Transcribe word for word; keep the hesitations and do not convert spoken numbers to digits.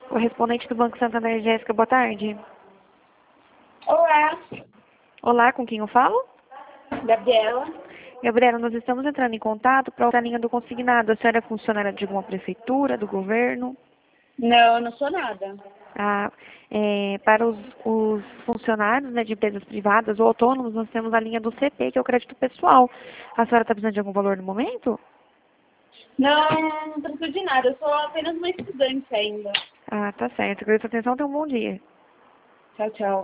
Correspondente do Banco Santander, Jéssica, boa tarde. Olá, Olá, com quem eu falo? Gabriela. Gabriela, nós estamos entrando em contato para a linha do consignado. A senhora é funcionária de alguma prefeitura, do governo? Não, eu não sou nada. Ah, é, para os, os funcionários, né, de empresas privadas ou autônomos, nós temos a linha do C P, que é o crédito pessoal. A senhora está precisando de algum valor no momento? Não, não preciso de nada. Eu sou apenas uma estudante ainda. Ah, tá certo. Agradeço a atenção. Tenha um bom dia. Tchau, tchau.